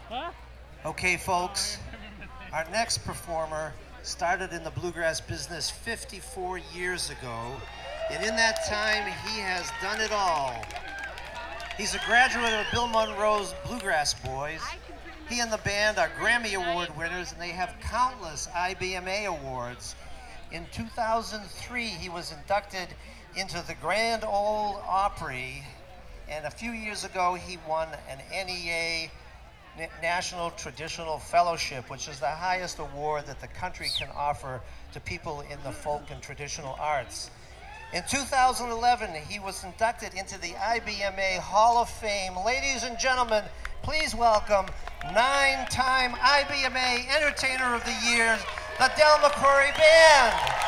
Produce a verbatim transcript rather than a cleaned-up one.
Okay, folks, our next performer started in the bluegrass business fifty-four years ago, and in that time, he has done it all. He's a graduate of Bill Monroe's Bluegrass Boys. He and the band are Grammy Award winners, and they have countless I B M A awards. In two thousand three, he was inducted into the Grand Ole Opry, and a few years ago, he won an N E A National Traditional Fellowship, which is the highest award that the country can offer to people in the folk and traditional arts. In two thousand eleven, he was inducted into the I B M A Hall of Fame. Ladies and gentlemen, please welcome nine-time I B M A Entertainer of the Year, the Del McCoury Band.